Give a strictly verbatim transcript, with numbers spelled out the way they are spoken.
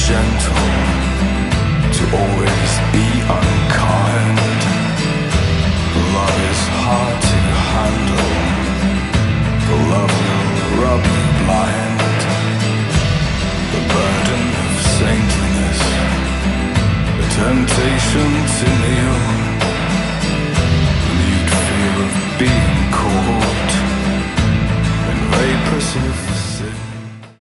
gentle, to always be unkind. Love is hard to handle, the love will rub you blind. The burden of saintliness, the temptation to kneel, and you'd fear of being